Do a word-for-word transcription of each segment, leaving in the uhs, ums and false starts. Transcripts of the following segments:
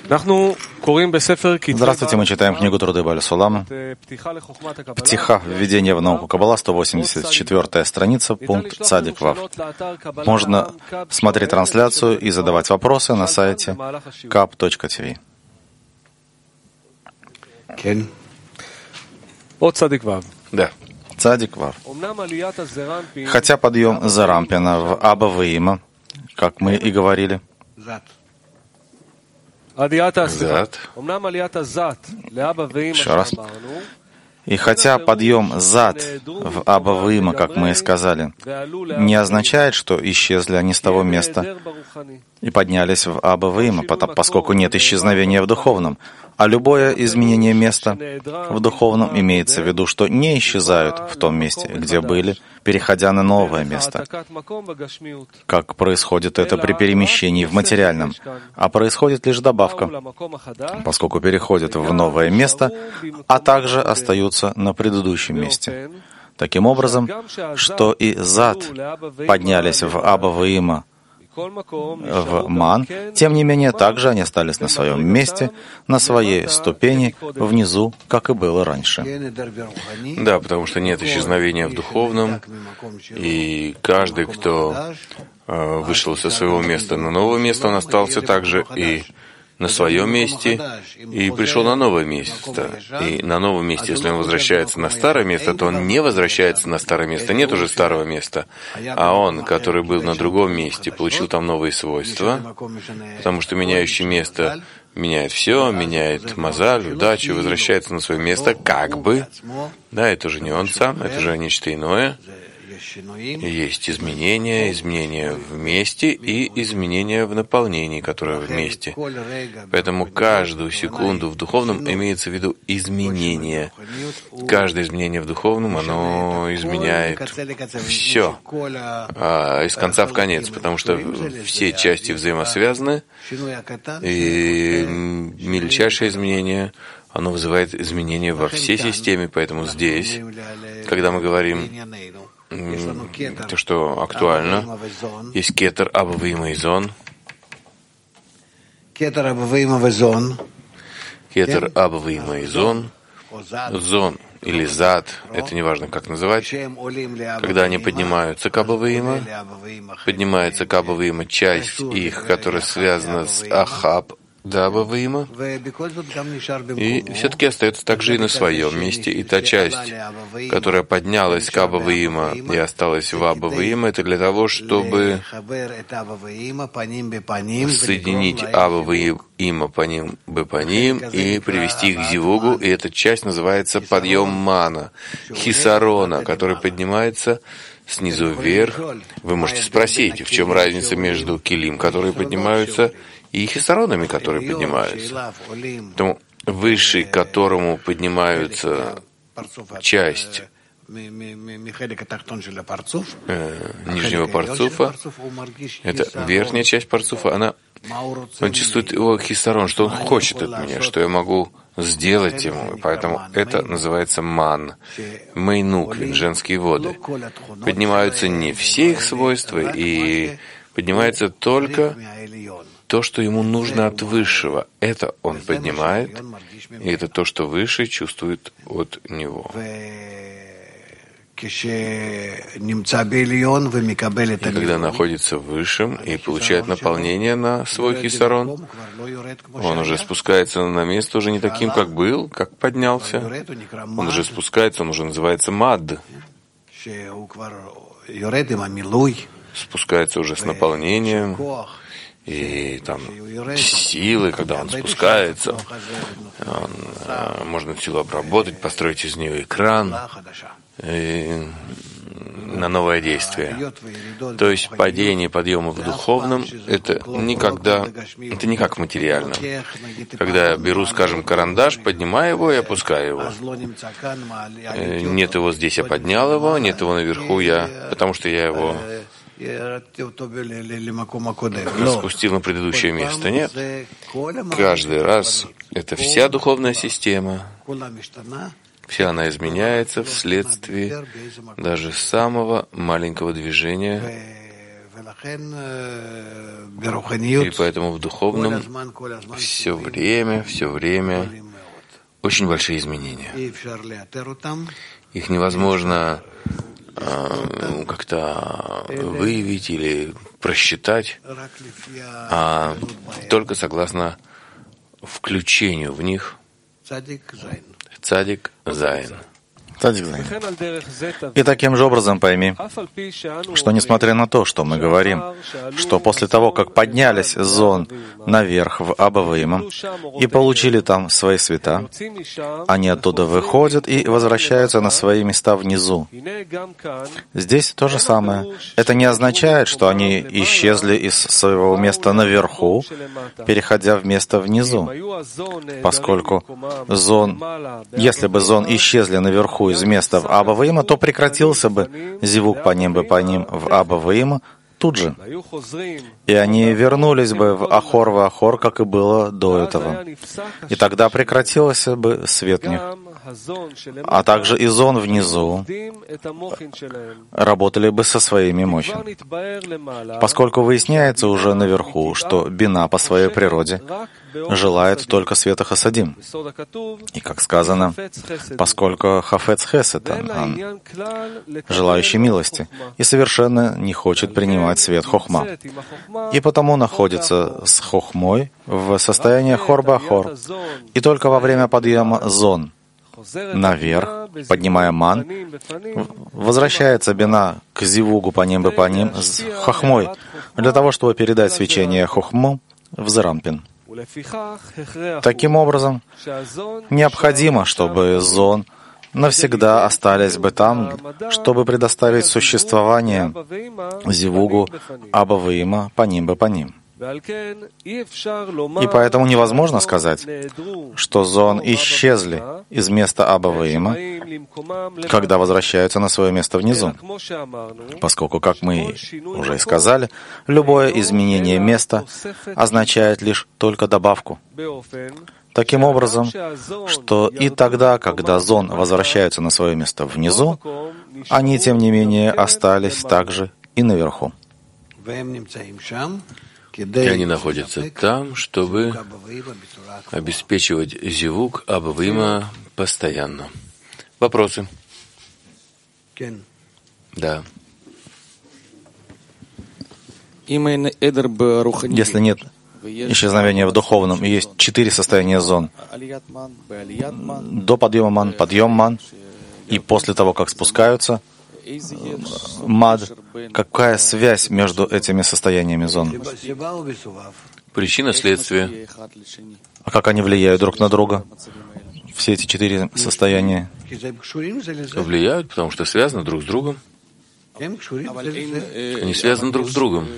Здравствуйте, мы читаем книгу Труды Бааля Сулама. Птиха, введение в науку Каббала, сто восемьдесят четвёртая страница, пункт Цадик Вав. Можно смотреть трансляцию и задавать вопросы на сайте каб точка ти ви. Да. Цадик Вав. Хотя подъем Зарампина в Аба Ваима, как мы и говорили, Зад. Еще раз. И хотя подъем зад в Аба Ваима, как мы и сказали, не означает, что исчезли они с того места и поднялись в Аба Ваима, поскольку нет исчезновения в духовном, а любое изменение места в духовном имеется в виду, что не исчезают в том месте, где были, переходя на новое место, как происходит это при перемещении в материальном, а происходит лишь добавка, поскольку переходят в новое место, а также остаются на предыдущем месте. Таким образом, что и зад поднялись в Аба Ваима, в Ман, тем не менее, также они остались на своем месте, на своей ступени, внизу, как и было раньше. Да, потому что нет исчезновения в духовном, и каждый, кто э, вышел со своего места на новое место, он остался также и на своем месте, и пришел на новое место. И на новом месте, если он возвращается на старое место, то он не возвращается на старое место, нет уже старого места. А он, который был на другом месте, получил там новые свойства, потому что меняющее место меняет все, меняет мазаль, удачу, возвращается на свое место, как бы. Да, это уже не он сам, это уже нечто иное. Есть изменения, изменения в месте и изменения в наполнении, которое вместе. Поэтому каждую секунду в духовном имеется в виду изменение. Каждое изменение в духовном, оно изменяет все а, из конца в конец, потому что все части взаимосвязаны, и мельчайшее изменение, оно вызывает изменения во всей системе. Поэтому здесь, когда мы говорим то, что актуально, есть кетер Аба Ваима и Зон. Кетер Аба Ваима и Зон. Зон или зад, это неважно, как называть, когда они поднимаются к Аба Ваима, поднимается к Аба Ваима часть их, которая связана с Ахаб Аба Ваима, и все-таки остается также и на своем месте. И та часть, которая поднялась к Аба Ваима и осталась в Аба Ваима, это для того, чтобы соединить Аба Ваима по ним бы по ним и привести их к Зивугу. И эта часть называется подъем мана, хисарона, который поднимается снизу вверх. Вы можете спросить, в чем разница между килим, которые поднимаются, и хисаронами, которые поднимаются. Поэтому выше которому поднимаются часть э, нижнего парцуфа, это верхняя часть парцуфа, она, он чувствует его хисарон, что он хочет от меня, что я могу сделать ему. И поэтому это называется ман, мейнуквин, женские воды. Поднимаются не все их свойства, и поднимается только то, что ему нужно от Высшего. Это он поднимает, и это то, что Высший чувствует от него. И когда находится в Высшем и получает наполнение на свой хисарон, он уже спускается на место уже не таким, как был, как поднялся. Он уже спускается, он уже называется мад. Спускается уже с наполнением, и там силы, когда он спускается, он, а, можно силу обработать, построить из нее экран и, на новое действие. То есть падение подъема в духовном — это никогда, это не как в материальном. Когда я беру, скажем, карандаш, поднимаю его и опускаю его. Нет его здесь, я поднял его, нет его наверху, я, потому что я его спустил на предыдущее место. Нет. Каждый раз это вся духовная система, вся она изменяется вследствие даже самого маленького движения И поэтому в духовном все время, все время очень большие изменения. Их невозможно э, как-то выявить или просчитать, а только согласно включению в них цадик зайн. И таким же образом пойми, что несмотря на то, что мы говорим, что после того, как поднялись зон наверх в Абаваима и получили там свои света, они оттуда выходят и возвращаются на свои места внизу. Здесь то же самое. Это не означает, что они исчезли из своего места наверху, переходя в место внизу, поскольку зон, если бы зон исчезли наверху из места в Абаваима, то прекратился бы зивук по ним бы по ним в Абаваима тут же. И они вернулись бы в Ахор в Ахор, как и было до этого. И тогда прекратился бы свет в них. А также и зон внизу работали бы со своими мощами. Поскольку выясняется уже наверху, что бина по своей природе желает только света хасадим. И, как сказано, поскольку хафец хесед, он желающий милости, и совершенно не хочет принимать свет хохма. И потому находится с хохмой в состоянии хор-ба-хор. И только во время подъема зон наверх, поднимая ман, возвращается бина к зивугу по ним бы по ним с хохмой, для того, чтобы передать свечение хохму в Зерампин. Таким образом, необходимо, чтобы зон навсегда остались бы там, чтобы предоставить существование зивугу Абаваима по ним бы по ним. И поэтому невозможно сказать, что зон исчезли из места Абаваима, когда возвращаются на свое место внизу. Поскольку, как мы уже и сказали, любое изменение места означает лишь только добавку. Таким образом, что и тогда, когда зон возвращаются на свое место внизу, они, тем не менее, остались также и наверху. И они находятся там, чтобы обеспечивать зивук Абаваима постоянно. Вопросы? Да. Если нет исчезновения в духовном, и есть четыре состояния зон: до подъема ман, подъем ман, и после того, как спускаются мад, какая связь между этими состояниями зон? Причина, следствие. А как они влияют друг на друга? Все эти четыре состояния Влияют, потому что связаны друг с другом. Они связаны друг с другом.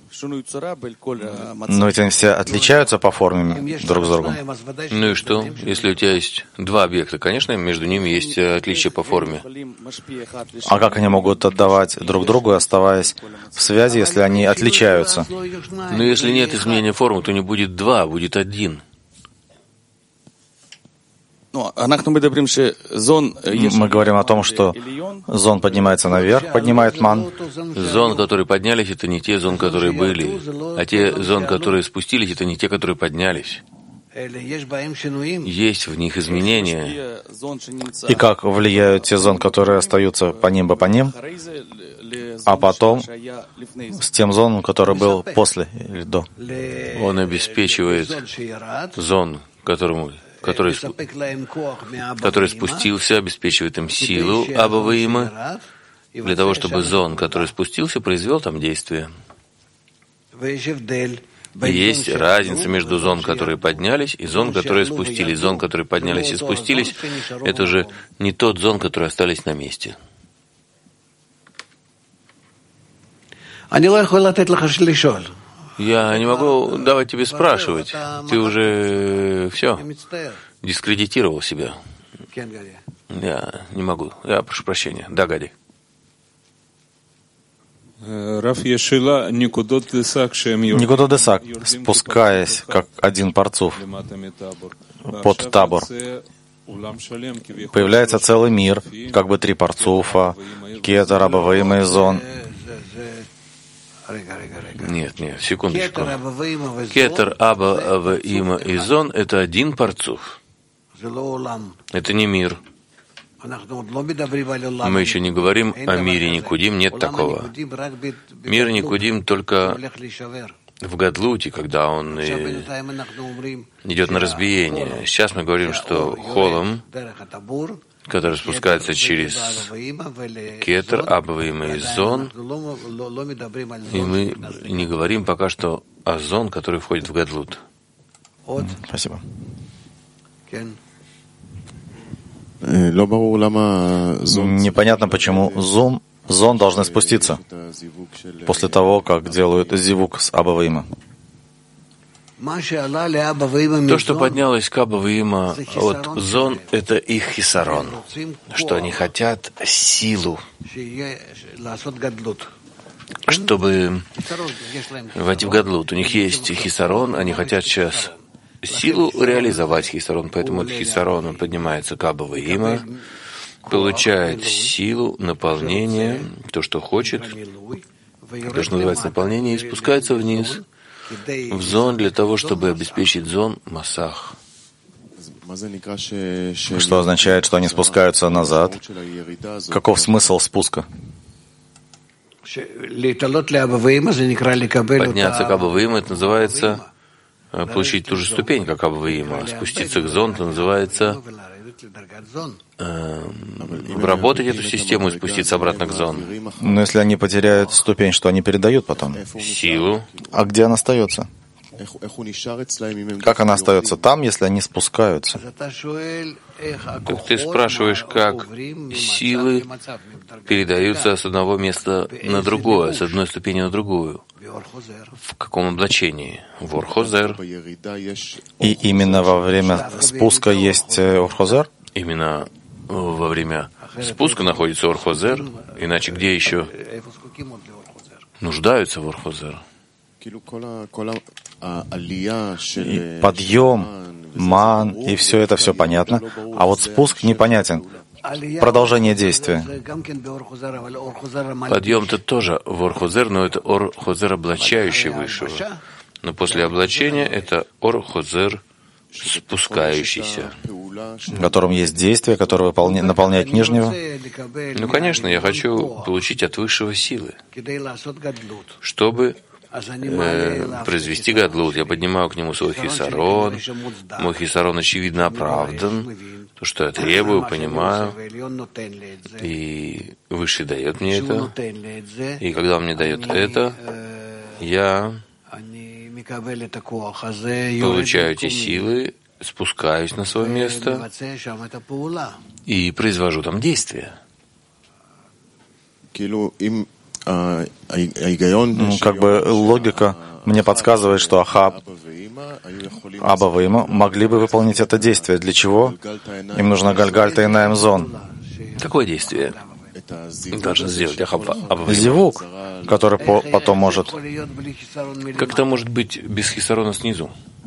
Но ведь они все отличаются по форме друг с другом. Ну и что? Если у тебя есть два объекта, конечно, между ними есть отличия по форме. А как они могут отдавать друг другу, оставаясь в связи, если они отличаются? Но если нет изменения формы, то не будет два, будет один. Мы говорим о том, что зон поднимается наверх, поднимает ман. Зон, которые поднялись, это не те зон, которые были. А те зон, которые спустились, это не те, которые поднялись. Есть в них изменения. И как влияют те зон, которые остаются по ним, по ним, а потом с тем зоном, который был после или до? Он обеспечивает зон, которому Который, который спустился, обеспечивает им силу Абаваима, для того, чтобы зон, который спустился, произвел там действие. И есть разница между зон, которые поднялись, и зон, которые спустились. Зон, которые поднялись и спустились, это уже не тот зон, которые остались на месте. Я не могу давать тебе спрашивать. Ты уже все дискредитировал себя. Я не могу. Я прошу прощения. Да, Гади. Никудот Десак, спускаясь, как один парцуф, под табор, появляется целый мир, как бы три парцуфа, кетер, Абаваима и зон. Нет, нет, секундочку. Кетер, Аба, Ава, Има и Зон — это один парцуф. Это не мир. Мы еще не говорим о мире Никудим, нет такого. Мир Никудим только в Гадлуте, когда он идет на разбиение. Сейчас мы говорим, что холом, который спускается через Кетер, Аба, Има и Зон, и мы не говорим пока что о Зон, который входит в Гадлут. Спасибо. Непонятно, почему зон, зон должны спуститься после того, как делают зивук с Аба Ваима. То, что поднялось к Аба Ваима от зон, это их хисарон, что они хотят силу, чтобы войти в Гадлут. У них есть хисарон, они хотят сейчас силу реализовать хисарон, поэтому этот хисарон он поднимается к Аба Ваима, получает силу, наполнение, то, что хочет, то, что называется наполнение, и спускается вниз в зон для того, чтобы обеспечить зон масах. Что означает, что они спускаются назад? Каков смысл спуска? Подняться к Аба Ваима — это называется получить ту же ступень, как Аба Ваима. Спуститься к зон — это называется э, обработать эту систему и спуститься обратно к зон. Но если они потеряют ступень, что они передают потом? Силу. А где она остается? Как она остается там, если они спускаются? Так ты спрашиваешь, как силы передаются с одного места на другое, с одной ступени на другую. В каком облачении? В Орхозер. И именно во время спуска есть Орхозер? Именно во время спуска находится Орхозер, иначе где еще нуждаются в Орхозер? И подъем, ман, и все это все понятно, а вот спуск непонятен. Продолжение действия. Подъем-то тоже в Орхозер, но это Орхозер, облачающий высшего. Но после облачения это Орхозер, спускающийся. В котором есть действие, которое выполня... наполняет нижнего. Ну, конечно, я хочу получить от высшего силы, чтобы э, произвести гадлут. Я поднимаю к нему свой хисарон. Мой хисарон, очевидно, оправдан. То, что я требую, понимаю. И Высший дает мне это. И когда он мне дает это, я получаю эти силы, спускаюсь на свое место и произвожу там действия. Ну, как бы логика мне подсказывает, что Ахаб, Аба Ваима могли бы выполнить это действие. Для чего? Им нужна Гальгальта и Наим Зон. Какое действие должен сделать Ахаб, Аба Ваима? Зивук, который по потом может... Как это может быть без хисарона снизу?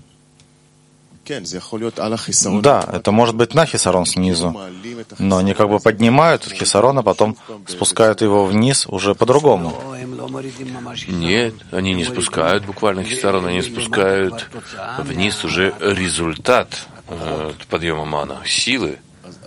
Да, это может быть на хисарон снизу, но они как бы поднимают этот хисарон, а потом спускают его вниз уже по-другому. Нет, они не спускают буквально хисарон, они спускают вниз уже результат э, подъема мана, силы.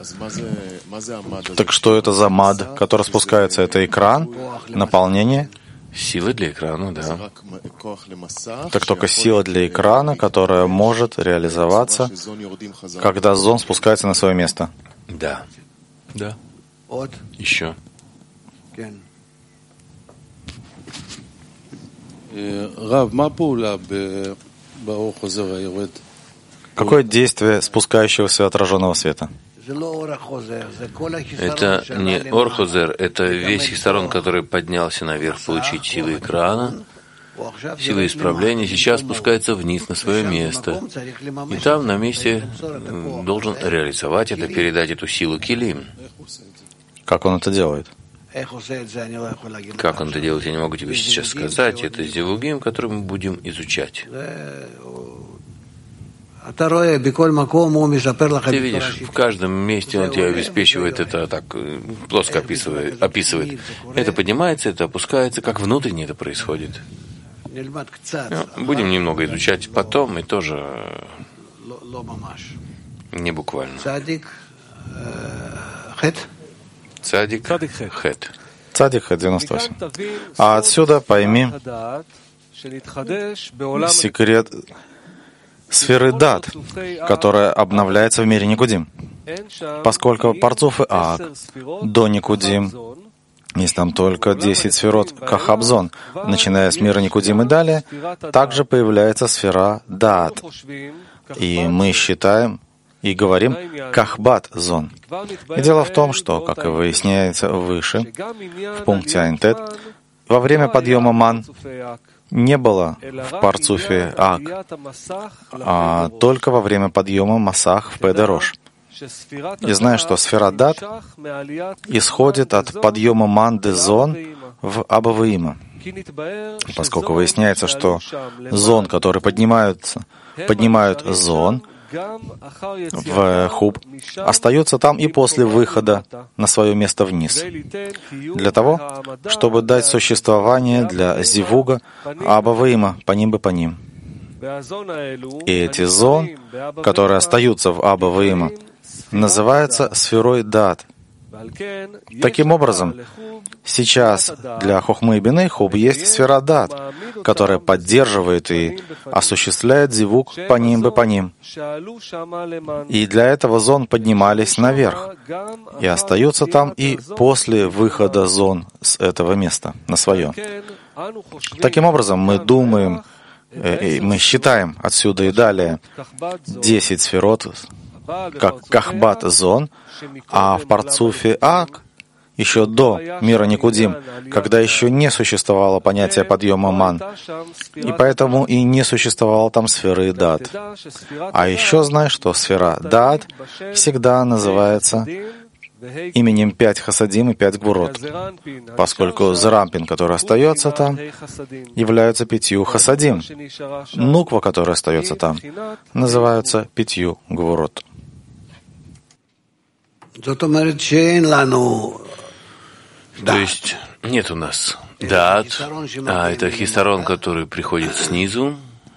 Так что это за мад, который спускается? Это экран, наполнение? Сила для экрана, да. Так только сила для экрана, которая может реализоваться, когда зон спускается на свое место. Да. Да. Еще. Какое действие спускающегося отраженного света? Это не Орхозер, это весь хисарон, который поднялся наверх получить силы экрана, силы исправления, сейчас спускается вниз на свое место. И там на месте должен реализовать это, передать эту силу килим. Как он это делает? Как он это делает, я не могу тебе сейчас сказать. Это зивугим, который мы будем изучать. Ты видишь, в каждом месте он тебя обеспечивает, это так плоско описывает, описывает. Это поднимается, это опускается, как внутренне это происходит. Ну, будем немного изучать потом, и тоже не буквально. Цадик Хет. Цадик Хет девяносто восемь. А отсюда пойми секрет сферы дат, которая обновляется в мире Никудим. Поскольку Парцуф и Аак до Никудим, есть там только десять сферот Кахабзон, начиная с мира Никудим и далее, также появляется сфера дат. И мы считаем и говорим Кахбат Зон. И дело в том, что, как и выясняется выше, в пункте Айнтет, во время подъема ман не было в Парцуфе Ак, а только во время подъема Масах в Педерош. И зная, что сфера Дат исходит от подъема Манды Зон в Абаваима, поскольку выясняется, что зон, который поднимаются, поднимают зон в Хуб, остается там и после выхода на свое место вниз, для того, чтобы дать существование для Зивуга Абаваима по ним бы по ним. И эти зон, которые остаются в Абаваима, называются сферой Дат. Таким образом, сейчас для Хохмы и Бины Хуб есть сфера Дат, которая поддерживает и осуществляет зивук по ним бы по ним. И для этого зон поднимались наверх и остаются там и после выхода зон с этого места на свое. Таким образом, мы думаем, э, мы считаем отсюда и далее десять сферот, как Кахбат зон, а в Парцуфе Ак, еще до мира Никудим, когда еще не существовало понятия подъема ман, и поэтому и не существовало там сферы Дат. А еще знай, что сфера Дат всегда называется именем пять хасадим и пять гвурот, поскольку Зерампин, который остается там, является пятью хасадим. Нуква, которая остается там, называется пятью гвурот. То есть нет у нас дат, а это хисарон, который приходит снизу,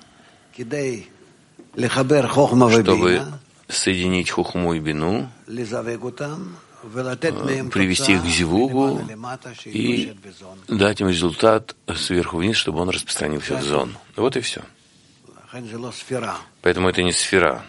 чтобы соединить хухму и бину, привести их к зивугу и дать им результат сверху вниз, чтобы он распространился в зон. Вот и все. Поэтому это не сфера.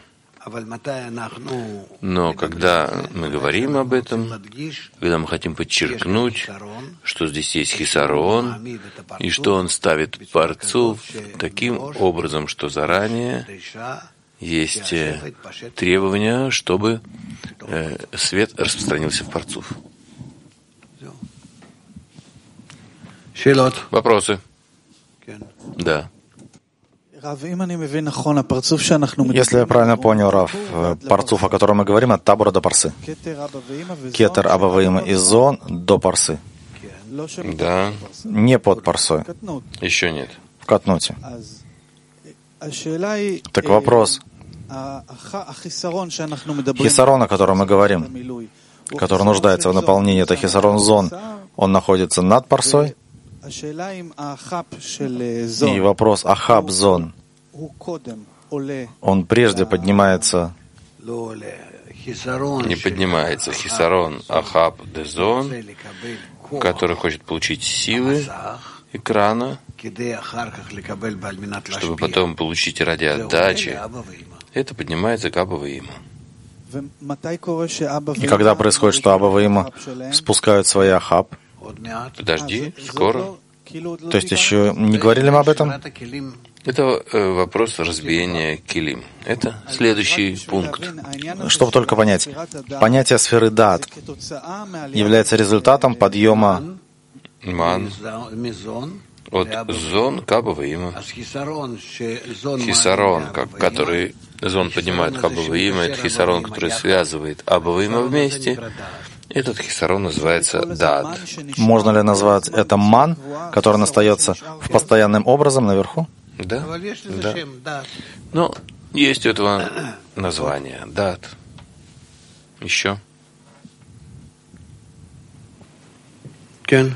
Но когда мы говорим об этом, когда мы хотим подчеркнуть, что здесь есть хисарон, и что он ставит парцуф таким образом, что заранее есть требования, чтобы э, свет распространился в парцуф. Вопросы? Да. Если я правильно понял, Рав, Парцуф, о котором мы говорим, от Табора до Парсы. Кетер Абаваима и Зон до Парсы. Да. Не под Парсой. Еще нет. В Катнуте. Так вопрос. Хисарон, о котором мы говорим, который нуждается в наполнении, это хисарон Зон, он находится над Парсой? И вопрос Ахаб Зон, он прежде поднимается? Не поднимается хисарон Ахаб де Зон, который хочет получить силы экрана, чтобы потом получить ради отдачи. Это поднимается к Абаваиму. И когда происходит, что Абаваима спускают свои Ахаб? Подожди, скоро. То есть еще не говорили мы об этом? Это э, вопрос разбиения килим. Это следующий пункт. Чтобы только понять, понятие сферы Дат является результатом подъема ман от зон к Абаваима. Хисарон, который зон поднимает к Абаваима, это хисарон, который связывает Абаваима вместе. Этот хисарон называется дат. Можно ли назвать это ман, который остается в постоянным образом наверху? Да, да. Но Есть у этого название. Дат. Еще? Кен.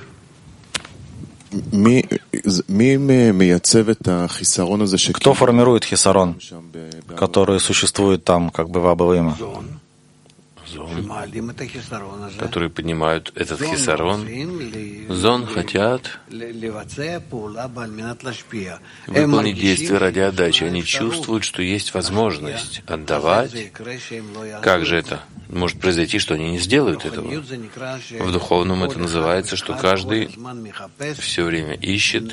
Кто формирует хисарон, который существует там, как бы в Абавима? Зон, которые поднимают этот хисарон. Зон хотят выполнить действие ради отдачи. Они чувствуют, что есть возможность отдавать. Как же это может произойти, что они не сделают этого? В духовном это называется, что каждый все время ищет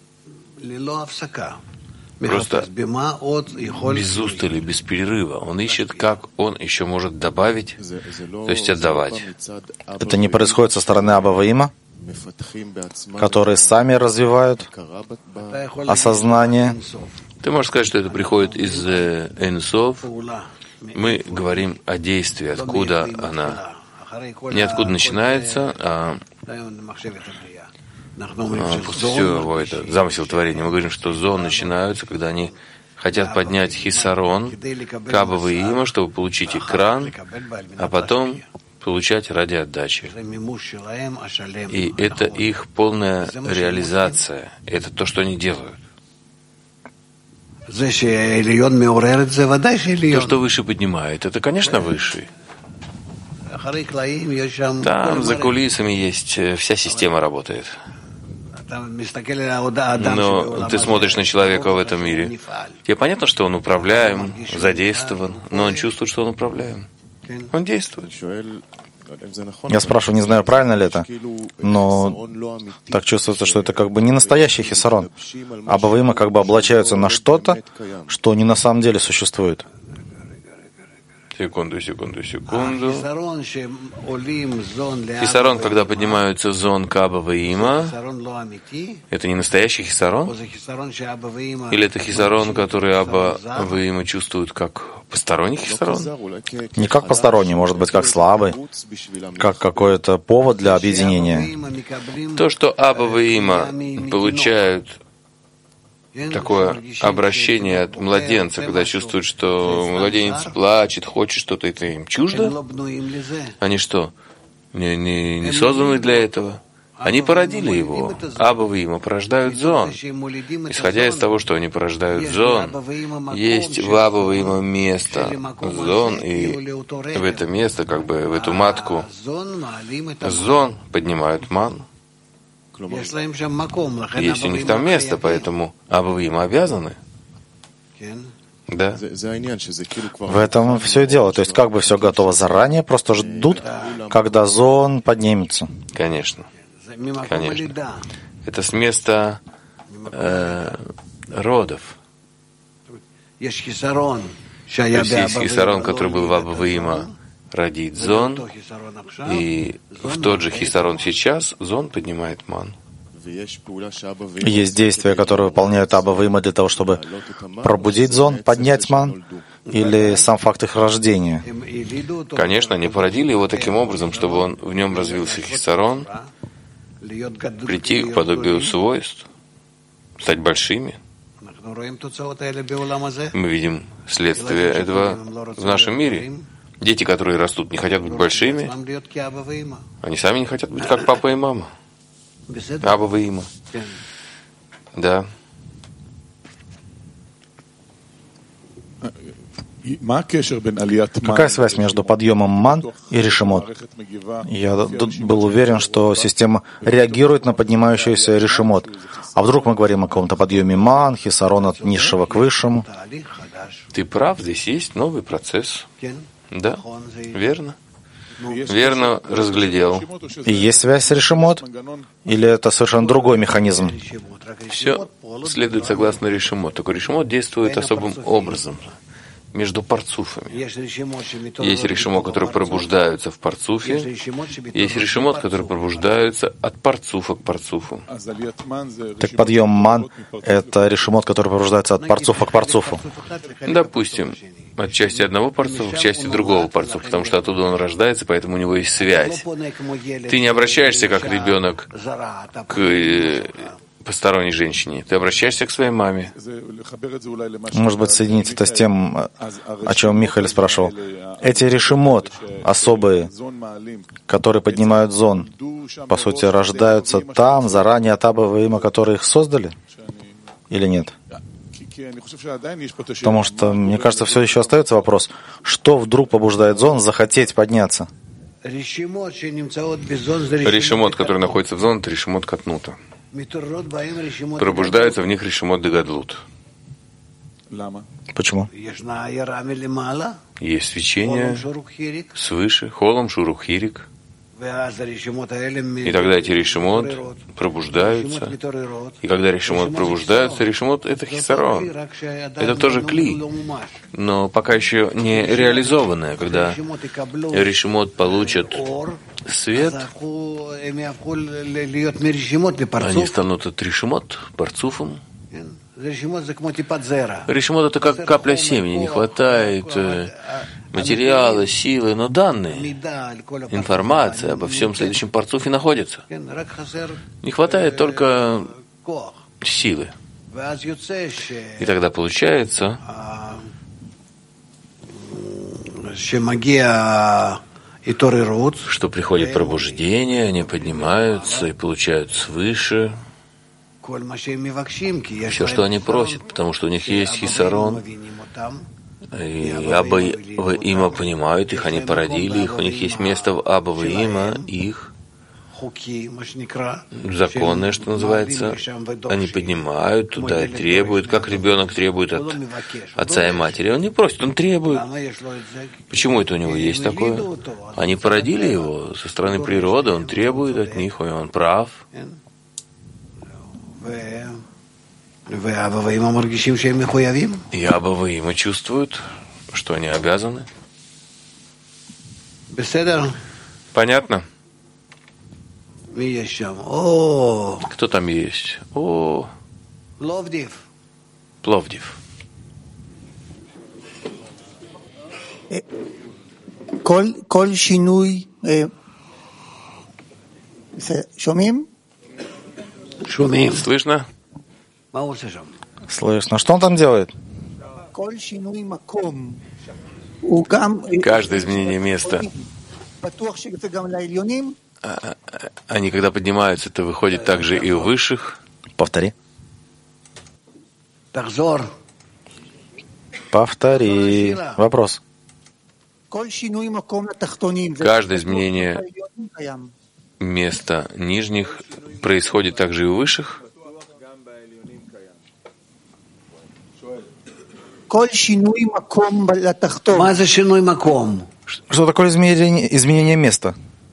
просто без устали, без перерыва. Он ищет, как он еще может добавить, то есть отдавать. Это не происходит со стороны Абаваима, которые сами развивают осознание. Ты можешь сказать, что это приходит из Эйн-Соф. Мы говорим о действии, откуда она. Не откуда начинается, а А, после всего это замысел творения. Мы говорим, что зон начинаются, когда они хотят поднять хисарон, кабава и има, чтобы получить экран, а потом получать ради отдачи. И это их полная реализация. Это то, что они делают. То, что выше поднимает, это, конечно, выше. Там за кулисами есть, вся система работает. Но ты смотришь на человека в этом мире. Тебе понятно, что он управляем, задействован, но он чувствует, что он управляем. Он действует. Я спрашиваю, не знаю, правильно ли это, но так чувствуется, что это как бы не настоящий хисарон. Абаваима как бы облачаются на что-то, что не на самом деле существует. Секунду, секунду, секунду. Хисарон, когда поднимаются зон кабава и има, это не настоящий хисарон? Или это хисарон, который Аба и има чувствуют как посторонний хисарон? Не как посторонний, может быть, как слабый, как какой-то повод для объединения. То, что Аба и има получают такое обращение от младенца, когда чувствуют, что младенец плачет, хочет что-то, это им чуждо? Они что, не, не, не созданы для этого? Они породили его. Аба и има порождают зон. Исходя из того, что они порождают зон, есть в Аба и има место зон, и в это место, как бы в эту матку, зон поднимают ману. Есть у них там место, поэтому Аба и има обязаны. Да. В этом все дело. То есть как бы все готово заранее, просто ждут, когда зон поднимется. Конечно. Конечно. Это с места э, родов. То есть есть хисарон, который был в Аба и има, родит зон, и в тот же хисарон сейчас зон поднимает ману. Есть действия, которые выполняют Аба и има для того, чтобы пробудить зон, поднять ман, или сам факт их рождения? Конечно, они породили его таким образом, чтобы он в нем развился хисарон, прийти к подобию свойств, стать большими. Мы видим следствие этого в нашем мире. Дети, которые растут, не хотят быть большими, они сами не хотят быть как папа и мама. Аба и има. Да. Какая связь между подъемом ман и решемот? Я был уверен, что система реагирует на поднимающийся решемот. А вдруг мы говорим о каком-то подъеме ман, хисарон от низшего к высшему? Ты прав, здесь есть новый процесс. Да, верно. Верно разглядел. И есть связь с решемот? Или это совершенно другой механизм? Все следует согласно решемот. Только решемот действует особым образом между парцуфами. Есть решемот, которые пробуждаются в парцуфе. Есть решемот, которые пробуждаются от парцуфа к парцуфу. Так подъем ман — это решемот, который пробуждается от парцуфа к парцуфу. Допустим, от части одного парцуфа к части другого парцуфа, потому что оттуда он рождается, поэтому у него есть связь. Ты не обращаешься как ребенок к посторонней женщине. Ты обращаешься к своей маме. Может быть, соединить это с тем, о чем Михаил спрашивал. Эти решимот особые, которые поднимают зон, по сути, рождаются там, заранее от Аба Ваима, которые их создали? Или нет? Потому что, мне кажется, все еще остается вопрос, что вдруг побуждает зон захотеть подняться? Решимот, который находится в зоне, это решимот катнута. Пробуждаются в них решимот дегадлут. Почему? Есть свечение свыше, холом шурухирик. И тогда эти решимот пробуждаются. И когда решимот пробуждаются, решимот — это хисарон. Это тоже кли, но пока еще не реализованное. Когда решимот получат свет, они станут от решимот, парцуфом. Решимот — это как капля семени. Не хватает материала, силы, но данные, информация обо всем следующем парцуфе находится. Не хватает только силы. И тогда получается, что приходит пробуждение, они поднимаются и получают свыше все, что они просят, потому что у них есть хисарон, и Аба Ваима понимают их, они породили их, у них есть место в Аба Ваима, их законы, что называется, они поднимают туда и требуют, как ребенок требует от отца и матери. Он не просит, он требует. Почему это у него есть такое? Они породили его со стороны природы, он требует от них, и он прав. И Аба Ваима чувствуют, что они обязаны. Понятно? Кто там есть? О, Пловдив. כל שינוי, שומעים? Слышно? Слышно. Что он там делает? Каждое изменение места. Они, когда поднимаются, это выходит также и у высших. Повтори. Повтори. Вопрос. Каждое изменение места нижних происходит также и у высших. Что такое изменение, изменение места?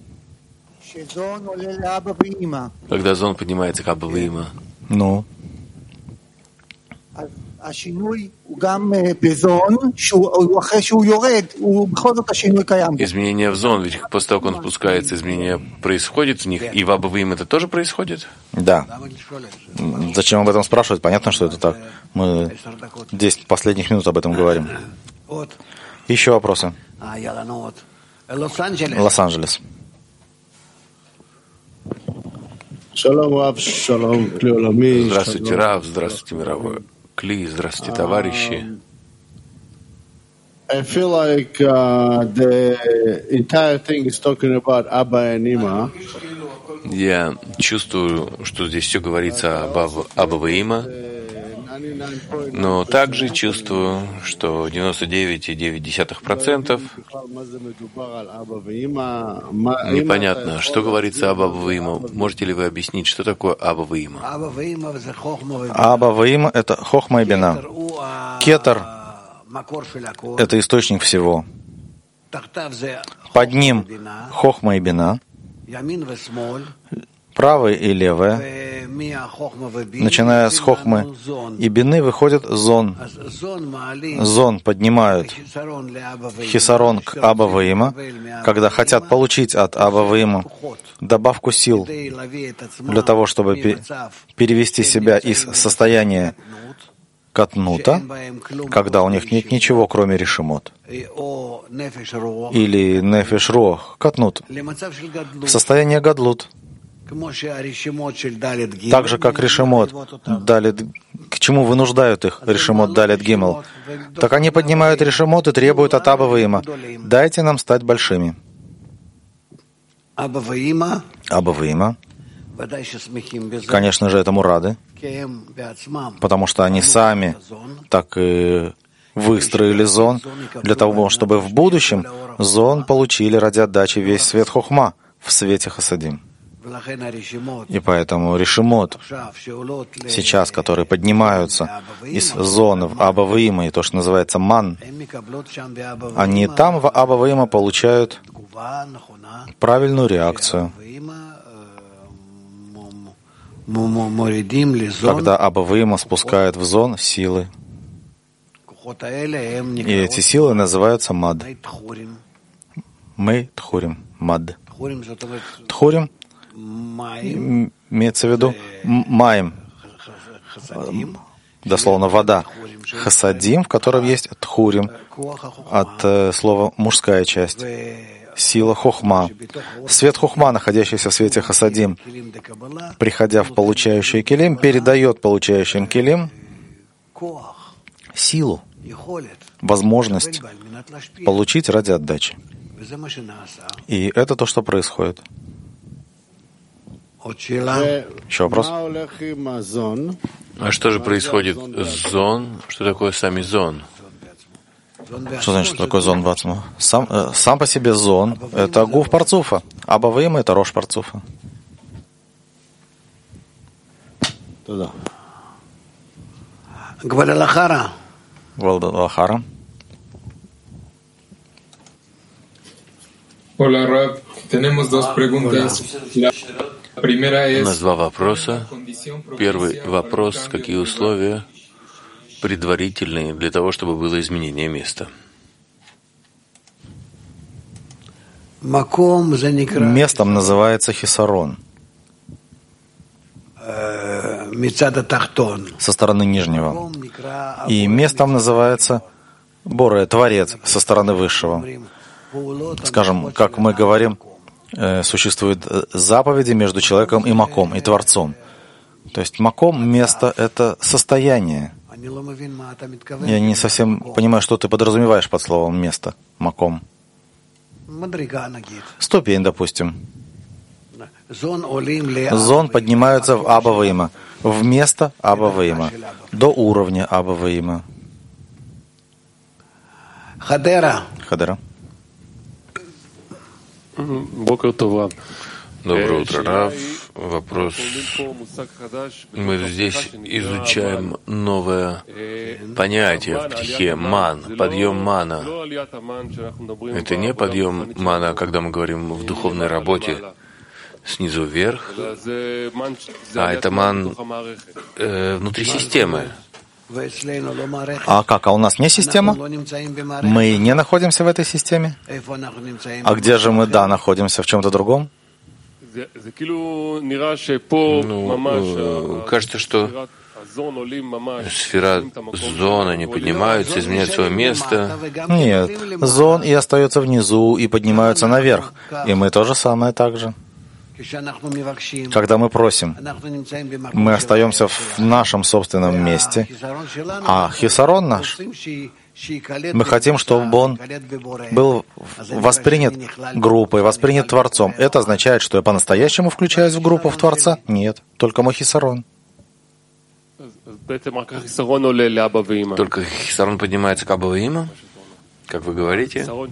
Когда зон поднимается к Аба Ваима. Ну. Изменение в зон, ведь после того, как он спускается, изменение происходит в них, и в Аба Ваима это тоже происходит? Да. Зачем об этом спрашивать? Понятно, что это так. Мы десять последних минут об этом говорим. Еще вопросы? Лос-Анджелес. Здравствуйте, Рав, здравствуйте, мировой Кли, здравствуйте, товарищи. I feel like uh, the entire thing is talking about Abba and Ima. Я чувствую, что здесь все говорится об Аба Ваима, но также чувствую, что девяносто девять целых девять десятых процента непонятно, что говорится об Аба Ваима. Можете ли вы объяснить, что такое Аба Ваима? Аба Ваима — это хохма и бина. Кетер — это источник всего. Под ним хохма и бина, правое и левое. Начиная с хохмы и бины выходит зон. Зон поднимают хисарон к Аба Ваима, когда хотят получить от Аба Ваима добавку сил для того, чтобы перевести себя из состояния катнута, когда у них нет ничего, кроме решимот, или нефеш руах, катнут, в состояние гадлут, Так же, как решемот далит, к чему вынуждают их решемот далит гимел, так они поднимают решемот и требуют от Аба Ваима: дайте нам стать большими. Аба Ваима, конечно же, этому рады, потому что они сами так и выстроили зон для того, чтобы в будущем зон получили ради отдачи весь свет хохма в свете хасадим. И поэтому решемот сейчас, которые поднимаются из зоны в Аба Ваима, и то, что называется ман, они там в Аба Ваима получают правильную реакцию. Когда Аба Ваима спускает в зон силы. И эти силы называются мад. Мы тхурим, мад. Тхурим имеется в виду маем, дословно вода. Хасадим, в котором есть тхурим, от э, слова мужская часть. Сила хохма. Свет хохма, находящийся в свете хасадим, приходя в получающий килим, передает получающим килим силу, возможность получить ради отдачи. И это то, что происходит. Еще вопрос? А что же происходит с зон? Что такое сами зон? Что значит, что такое зон Бацма? Сам, э, сам по себе зон — это гуф парцуфа. Аба Ваима — это рош парцуфа. Гвадалахара. Гвадалахара. Hola, Rab. Tenemos dos preguntas. У нас два вопроса. Первый вопрос: какие условия предварительные для того, чтобы было изменение места? Местом называется хисарон, со стороны нижнего. И местом называется Боре, Творец, со стороны высшего. Скажем, как мы говорим, существуют заповеди между человеком и маком, и Творцом. То есть маком, место — это состояние. Я не совсем понимаю, что ты подразумеваешь под словом место, маком. Ступень, допустим. Зон поднимаются в Аба Ваима, в место Аба Ваима, до уровня Аба Ваима. Хадера. Хадера. Доброе утро, Рав. Вопрос. Мы здесь изучаем новое понятие в птихе — ман, подъем мана. Это не подъем мана, когда мы говорим в духовной работе снизу вверх, а это ман э, внутри системы. А как? А у нас не система? Мы не находимся в этой системе? А где же мы, да, находимся? В чем-то другом? Ну, кажется, что сфера зона не поднимаются, изменяют свое место. Нет, зон и остается внизу, и поднимаются наверх. И мы то же самое так же. Когда мы просим, мы остаемся в нашем собственном месте, а хисарон наш, мы хотим, чтобы он был воспринят группой, воспринят Творцом. Это означает, что я по-настоящему включаюсь в группу в Творца? Нет, только мой хисарон. Только хисарон поднимается к Аба Ваима? Как вы говорите? Только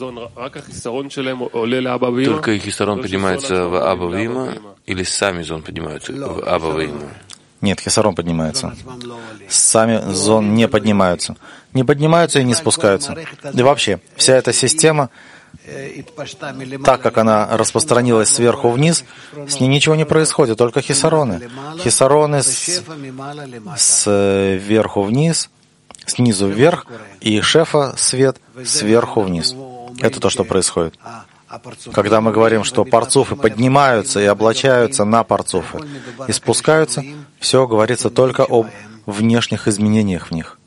хисарон поднимается в Аба Ваима, или сами зон поднимаются в Аба Ваима? Нет, хисарон поднимается. Сами зон не поднимаются. Не поднимаются и не спускаются. И вообще, вся эта система, так как она распространилась сверху вниз, с ней ничего не происходит, только хисароны. Хисароны с, сверху вниз, снизу вверх, и шефа свет сверху вниз. Это то, что происходит. Когда мы говорим, что парцуфы поднимаются и облачаются на парцуфы и спускаются, все говорится только об внешних изменениях в них.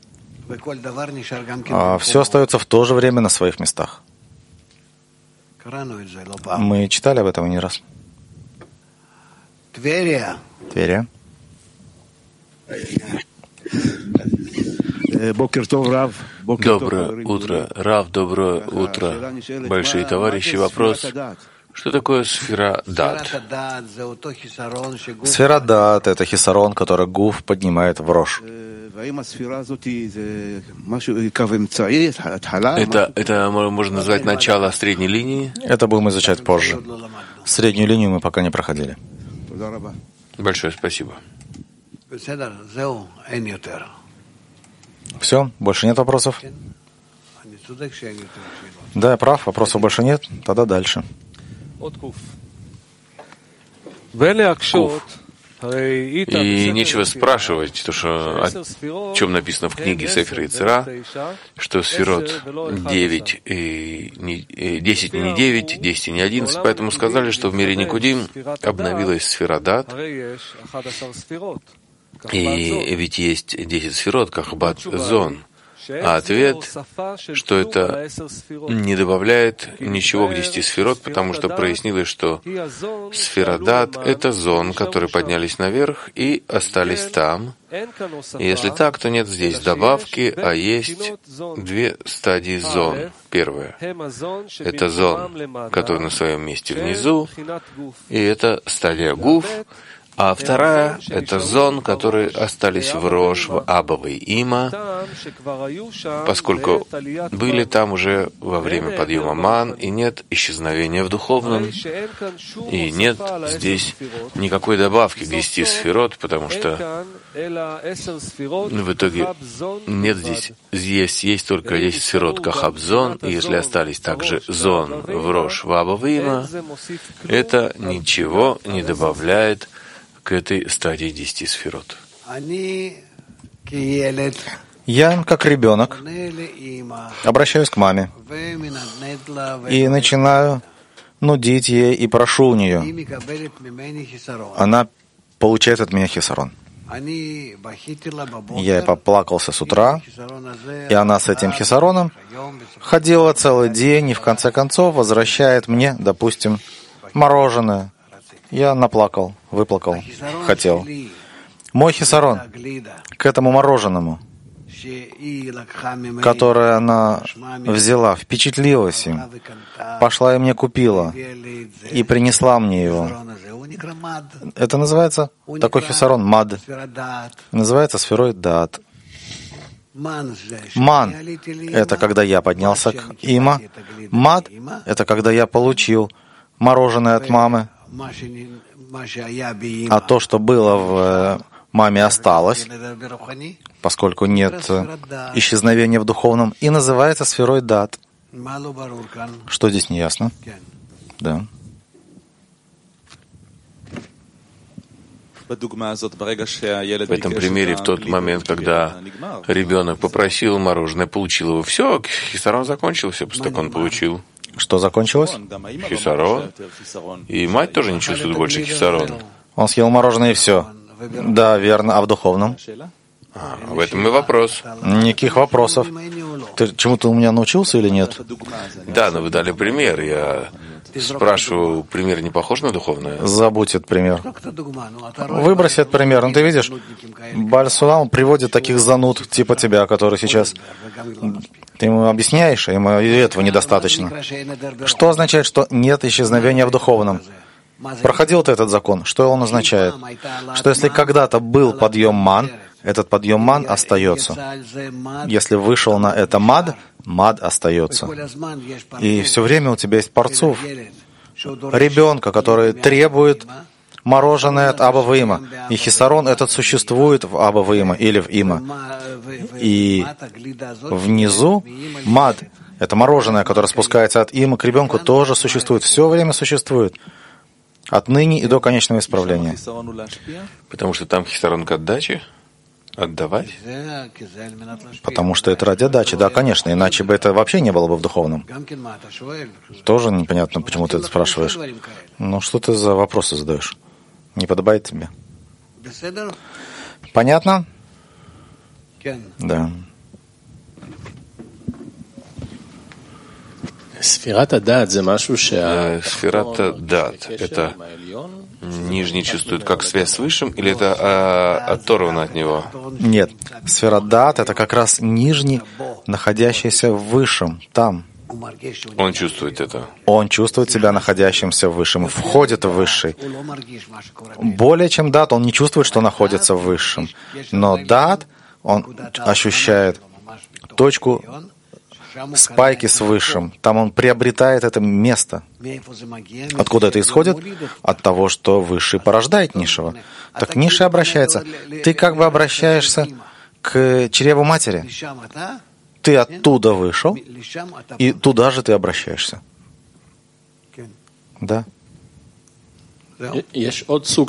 А все остается в то же время на своих местах. Мы читали об этом не раз. Тверия. Доброе утро, Рав, доброе утро, большие товарищи. Вопрос, что такое сфера дат? Сфера дат — это хисарон, который гуф поднимает в рош. Это, это можно назвать начало средней линии? Это будем изучать позже. Среднюю линию мы пока не проходили. Большое спасибо. Все, больше нет вопросов? Да, я прав, вопросов больше нет, тогда дальше. Куф. И нечего спрашивать, то, что, о чем написано в книге Сефер Йецера, что сферот девять, и не, десять не девять, десять не одиннадцать, поэтому сказали, что в мире Никудим обновилась сфера дат, и ведь есть десять сферот, как бат зон. А ответ, что это не добавляет ничего к десяти сферот, потому что прояснилось, что сфера дат — это зон, которые поднялись наверх и остались там. И если так, то нет здесь добавки, а есть две стадии зон. Первая — это зон, который на своем месте внизу, и это стадия гуф. А вторая — это зон, которые остались в Рош, в Абовой Има, поскольку были там уже во время подъема Ман, и нет исчезновения в духовном, и нет здесь никакой добавки к десяти сферот, потому что в итоге нет здесь, здесь есть только десять сферот Кахабзон, и если остались также зон в Рош, в Абовой Има, это ничего не добавляет к этой стадии десяти сферот. Я, как ребенок, обращаюсь к маме и начинаю нудить ей и прошу у нее. Она получает от меня хисарон. Я ей поплакался с утра, и она с этим хисароном ходила целый день и в конце концов возвращает мне, допустим, мороженое. Я наплакал, выплакал, хотел. Мой хисарон к этому мороженому, которое она взяла, впечатлилась им, пошла и мне купила, и принесла мне его. Это называется, такой хисарон, мад. Называется сферой дат. Ман — это когда я поднялся к има. Мад — это когда я получил мороженое от мамы. А то, что было в маме, осталось, поскольку нет исчезновения в духовном, и называется сферой дат. Что здесь не ясно? Да. В этом примере, в тот момент, когда ребенок попросил мороженое, получил его, все, хисарон закончился, после того, как он получил. Что закончилось? Хисарон. И мать тоже не чувствует больше хисарон. Он съел мороженое и все. Да, верно. А в духовном? А, в этом и вопрос. Никаких вопросов. Ты чему-то у меня научился или нет? Да, но вы дали пример. Я спрашиваю, пример не похож на духовное? Забудь этот пример. Выброси этот пример. Ну, ты видишь, Бааль Сулам приводит таких зануд, типа тебя, которые сейчас... Ты ему объясняешь, а ему и этого недостаточно. Что означает, что нет исчезновения в духовном? Проходил ты этот закон. Что он означает? Что если когда-то был подъем ман, этот подъем ман остается. Если вышел на это мад, мад остается. И все время у тебя есть парцуф, ребенка, который требует мороженое от Аба Вима. И хисарон этот существует в Аба Вима или в Има. И внизу мад, это мороженое, которое спускается от Има к ребенку, тоже существует. Все время существует. Отныне и до конечного исправления. Потому что там хисарон к отдаче? Отдавать? Потому что это ради отдачи, да, конечно. Иначе бы это вообще не было бы в духовном. Тоже непонятно, почему ты это спрашиваешь. Ну, что ты за вопросы задаешь? Не подобает тебе? Понятно? Да. Сферата дат — это нижний чувствует как связь с высшим, или это а, оторвано от него? Нет, сфера дат — это как раз нижний, находящийся в высшем, там. Он чувствует это. Он чувствует себя находящимся в высшем, входит в высший. Более чем дат, он не чувствует, что находится в высшем. Но дат, он ощущает точку спайки с высшим. Там он приобретает это место. Откуда это исходит? От того, что высший порождает низшего. Так низший обращается. Ты как бы обращаешься к чреву матери. Ты оттуда вышел, и туда же ты обращаешься. Да. Есть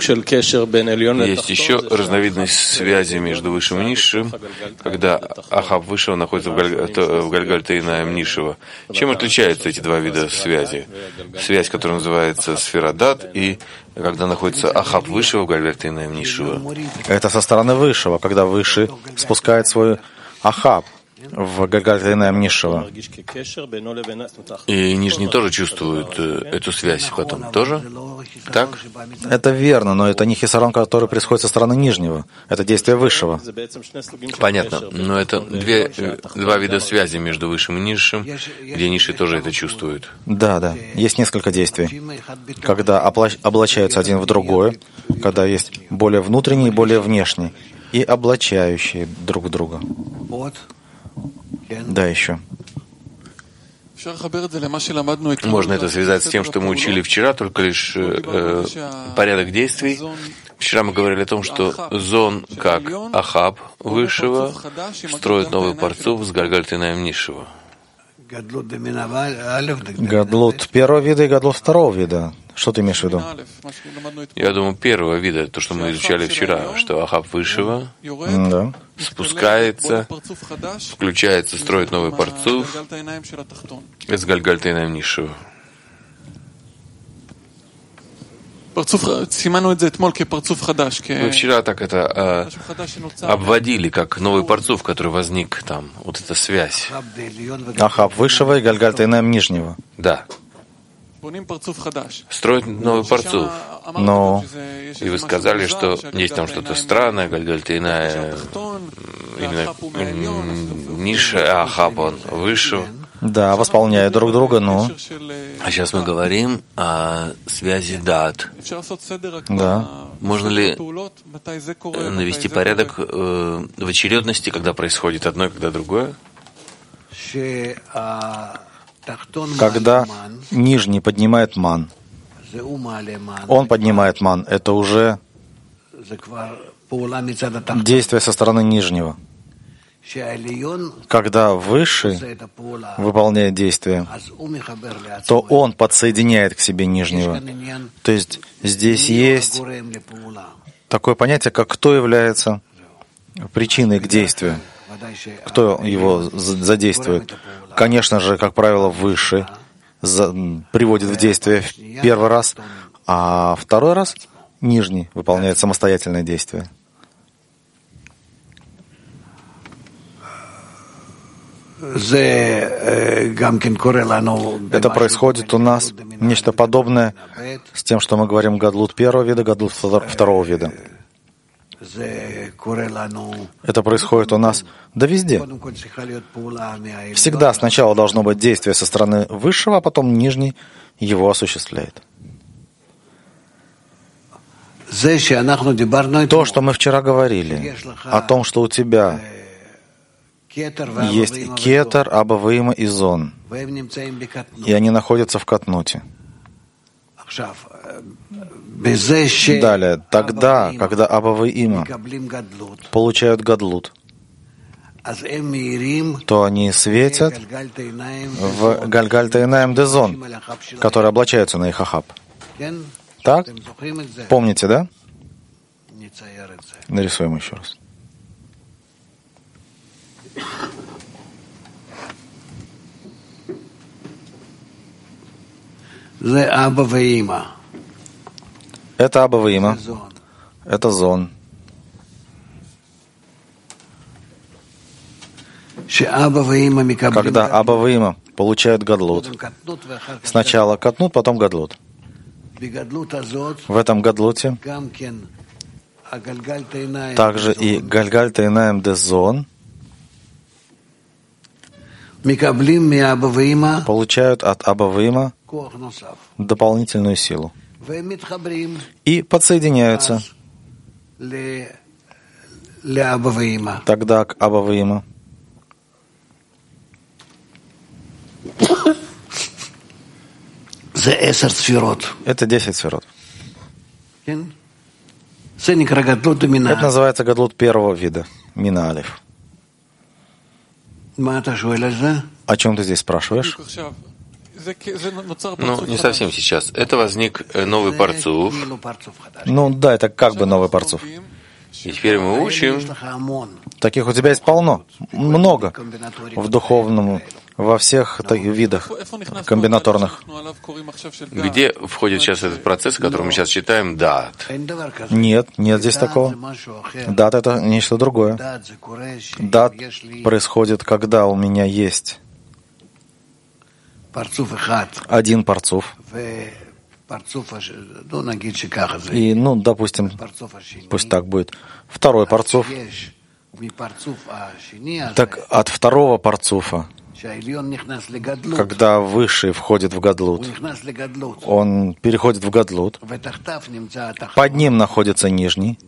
еще разновидность связи между высшим и низшим, когда Ахаб высшего находится в Гальгальтейнаем низшего. Чем отличаются эти два вида связи? Связь, которая называется сфера дат, и когда находится Ахаб высшего в Гальгальтейнаем низшего. Это со стороны высшего, когда высший спускает свой Ахаб в Гальгальтейнаем низшего. И нижний тоже чувствует эту связь потом. Тоже? Так? Это верно, но это не хисарон, который происходит со стороны нижнего. Это действие высшего. Понятно. Но это две, два вида связи между высшим и низшим, где низший тоже это чувствует. Да, да. Есть несколько действий. Когда облачаются один в другое, когда есть более внутренний и более внешний, и облачающие друг друга. Да, еще. Можно это связать с тем, что мы учили вчера, только лишь э, порядок действий. Вчера мы говорили о том, что зон, как Ахаб высшего, строит новый парцуф с Гальгальтейнаем низшего. Гадлут первого вида и гадлут второго вида. Что ты имеешь в виду? Я думаю, первого вида, то, что мы изучали вчера, что Ахаб высшего да. спускается, включается, строит новый парцуф с Гальгальтейнаем низшего. Мы вчера так это э, обводили, как новый парцуф, который возник там, вот эта связь. Ахаб высшего и Гальгальтейнаем нижнего. Да. Строить новый парцуф. Но и вы сказали, что есть там что-то странное, Гальгальтейная именно низшая, а Ахаб он высшего. Да, восполняют друг друга, но... А сейчас мы говорим о связи дат. Да. Можно ли навести порядок в очередности, когда происходит одно и когда другое? Когда нижний поднимает ман, он поднимает ман, это уже действие со стороны нижнего. Когда высший выполняет действие, то он подсоединяет к себе нижнего. То есть здесь есть такое понятие, как кто является причиной к действию, кто его задействует. Конечно же, как правило, высший приводит в действие в первый раз, а второй раз нижний выполняет самостоятельное действие. Это происходит у нас нечто подобное с тем, что мы говорим гадлут первого вида, гадлут второго вида. Это происходит у нас да везде. Всегда сначала должно быть действие со стороны высшего, а потом нижний его осуществляет. То, что мы вчера говорили, о том, что у тебя есть кетер, абавыима и зон, и они находятся в катнуте. Далее, тогда, когда абавыима получают гадлут, то они светят в Гальгальтейнаем де зон, которые облачаются на их Ахаб. Так? Помните, да? Нарисуем еще раз. Это абавыима. Это зон. Когда абавыима получают гадлут. Сначала катнут, потом гадлут. В этом гадлуте также и гальгальта инаем дезон получают от Абаваима дополнительную силу и подсоединяются тогда к Абаваима. Это десять сферот. Это называется гадлут первого вида, мина алиф. О чем ты здесь спрашиваешь? Ну, не совсем сейчас. Это возник новый парцуф. Ну да, это как бы новый парцуф. И теперь мы учим. Таких у тебя есть полно, много в духовном, во всех видах комбинаторных. Где входит сейчас этот процесс, который мы сейчас читаем, дат? Нет, нет здесь такого. Дат — это нечто другое. Дат происходит, когда у меня есть один парцуф. И, ну, допустим, пусть так будет. Второй парцуф. Так от второго парцуфа, когда высший входит в гадлут, он переходит в гадлут, под ним находится нижний.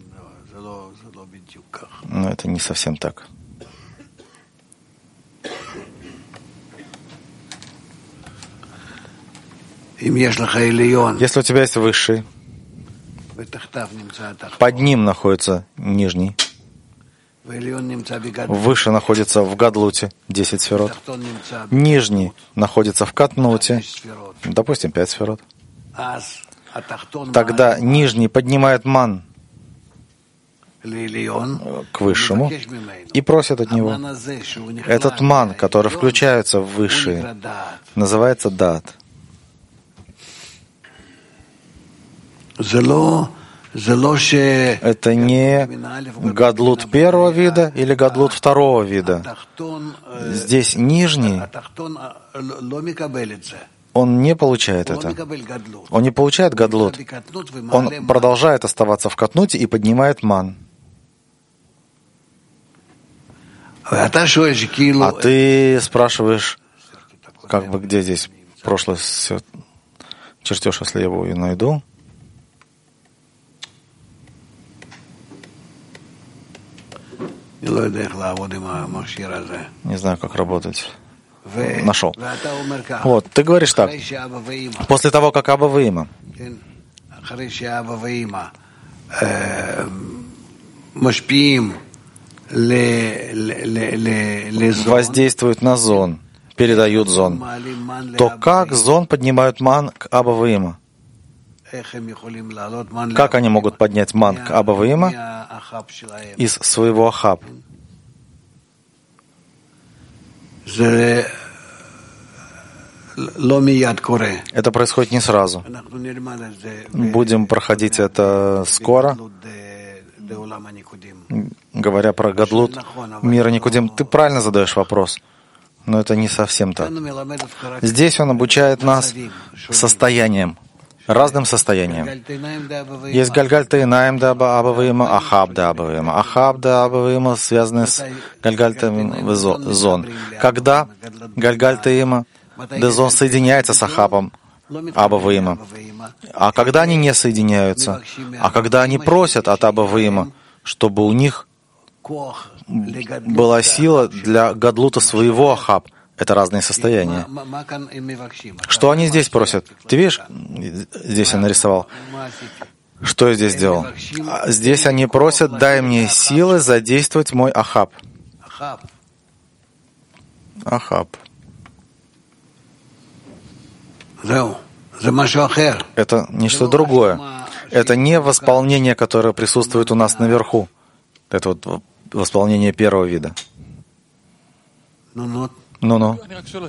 Но это не совсем так. Если у тебя есть высший, под ним находится нижний, выше находится в гадлуте десять сферот, нижний находится в катнуте, допустим, пять сферот. Тогда нижний поднимает ман к высшему и просит от него. Этот ман, который включается в высшие, называется дат. Это не гадлут первого вида или гадлут второго вида. Здесь нижний, он не получает это. Он не получает гадлут. Он продолжает оставаться в катнуте и поднимает ман. А ты спрашиваешь, как бы где здесь прошлый чертеж, если я его и найду. Не знаю, как работать. Нашел. Вот, ты говоришь так. После того, как Абаваима воздействуют на зон, передают зон, то как зон поднимают ман к Абаваима? Как они могут поднять ман к Абаваима из своего ахаб? Это происходит не сразу. Будем проходить это скоро. Говоря про гадлут мира Никудим, ты правильно задаешь вопрос, но это не совсем так. Здесь он обучает нас состоянием, разным состояниям. Есть гальгальта инаем да Абаваима, ахаб да Абаваима. Ахаб да Абаваима связаны с гальгальтами зон. Когда гальгальта има дезон соединяется с ахабом Абаваима, а когда они не соединяются, а когда они просят от Абаваима, чтобы у них была сила для гадлута своего ахаб. Это разные состояния. Что они здесь просят? Ты видишь, здесь я нарисовал. Что я здесь сделал? Здесь они просят: дай мне силы задействовать мой ахаб. Ахаб. Это нечто другое. Это не восполнение, которое присутствует у нас наверху. Это вот восполнение первого вида. Ну-ну.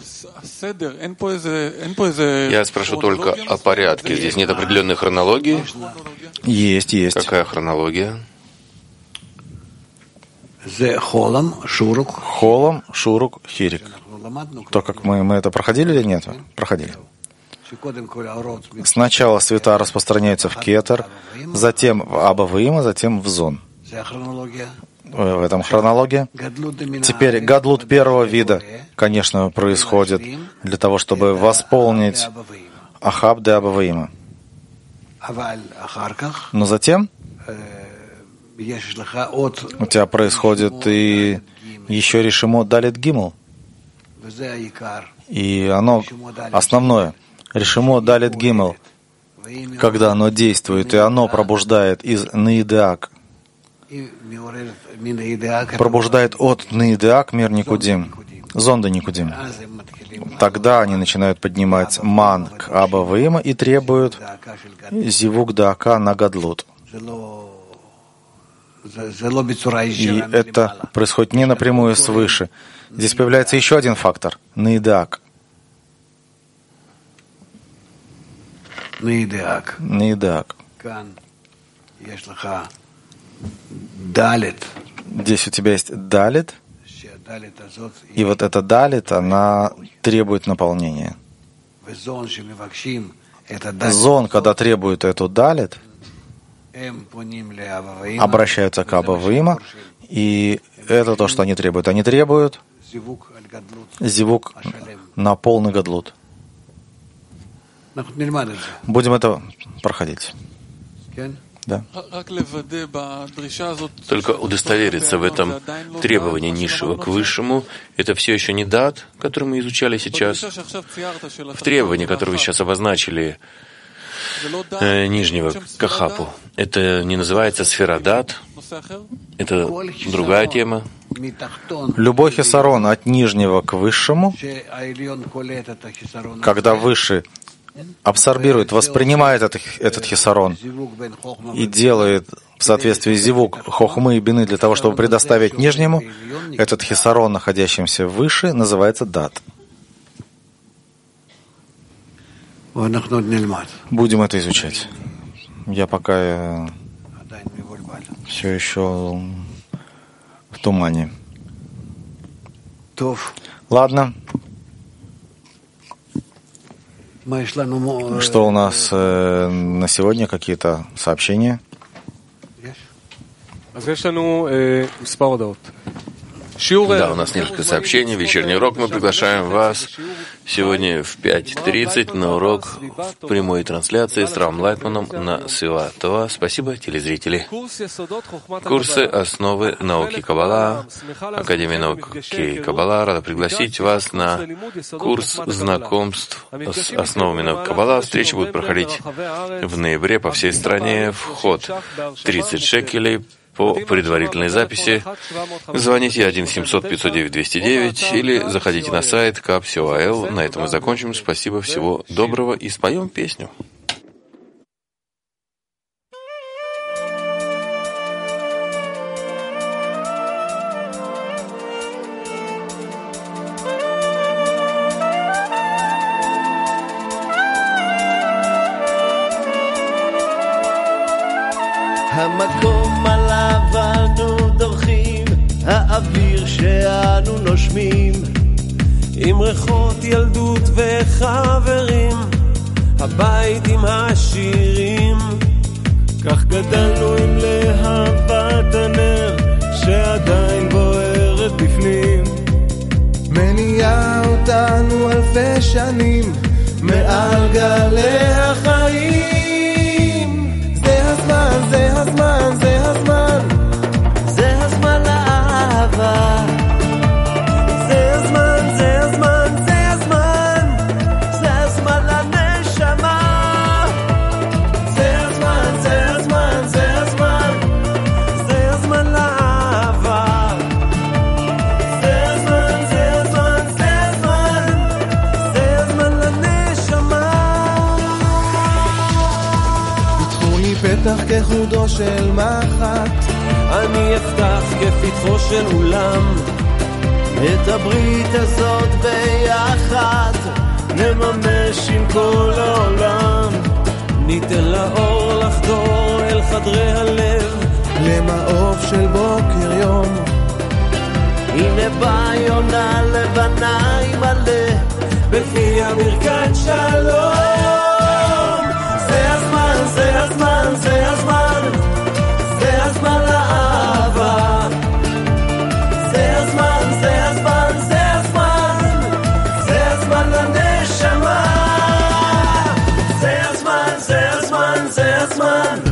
Я спрошу только о порядке. Здесь нет определенной хронологии? Есть, есть. Какая хронология? Холом, шурук, хирик. То, как мы, мы это проходили или нет? Проходили. Сначала света распространяются в кетер, затем в Аба веима, затем в зон. В этом хронология. Теперь гадлут первого вида, конечно, происходит для того, чтобы восполнить Ахаб де Аба веима. Но затем у тебя происходит и еще решимо далит гимл. И оно основное. Решимо далит гимл. Когда оно действует, и оно пробуждает из Наидеак. Пробуждает от Наидеак мир Никудим. Зонда Никудим. Тогда они начинают поднимать ман к Аба веима и требуют зивук даака на гадлут. И это происходит не напрямую свыше. Здесь появляется еще один фактор — Наидеак. Наидеак. Здесь у тебя есть далит, и вот эта далит, она требует наполнения. Зон, когда требует эту далит, обращаются к Аба веима, и это то, что они требуют. Они требуют зивук на полный гадлут. Будем это проходить. Да. Только удостовериться в этом требовании низшего к высшему, это все еще не дат, который мы изучали сейчас. В требовании, которое вы сейчас обозначили, э, нижнего к Ахапу, это не называется сфера дат, это другая тема. Любой хисарон от нижнего к высшему, когда выше абсорбирует, воспринимает этот, этот хисарон и делает в соответствии с зивук хохмы и бины для того, чтобы предоставить нижнему, этот хисарон, находящимся выше, называется дат. Будем это изучать. Я пока все еще в тумане. Ладно. Что у нас э, на сегодня? Какие-то сообщения? Да, у нас несколько сообщений. Вечерний урок. Мы приглашаем вас сегодня в пять тридцать на урок в прямой трансляции с Равом Лайтманом на Сила Това. Спасибо, телезрители. Курсы «Основы науки Каббала», Академия науки Каббала рада пригласить вас на курс знакомств с основами науки Каббала. Встречи будут проходить в ноябре по всей стране. Вход тридцать шекелей. По предварительной записи звоните один семьсот пятьсот девять двести девять или заходите на сайт капсиоал. На этом мы закончим. Спасибо, всего доброго и споем песню. המקום עליו אנו דורכים, האוויר שאנו נושמים, עם ריחות ילדות וחברים, הבית עם השירים. כך גדלנו עם להבת הנר שעדיין בוערת בפנים, מניעה אותנו אלפי שנים מעל גלי החיים. זה הזמן, זה הזמן, זה הזמן לאהבה. זה הזמן, זה הזמן, זה הזמן, זה הזמן לנשמה. זה הזמן, זה הזמן, זה הזמן, זה הזמן לאהבה. זה הזמן, זה הזמן, זה הזמן, זה הזמן לנשמה. פיתחו לי פתח כחודו של מחט, אני אפתח כפתחו של אולם, את הברית הזאת ביחד נממש עם כל העולם. ניתן לאור לחדור אל חדרי הלב, למעוף של בוקר יום, הנה בא יונה לבנה עם מלא בפי המרכז שלום. זה הזמן, זה הזמן, זה הזמן, זה הזמן לאהבה. זה הזמן, זה הזמן, זה הזמן, זה הזמן לנשמה. זה הזמן, זה הזמן, זה הזמן,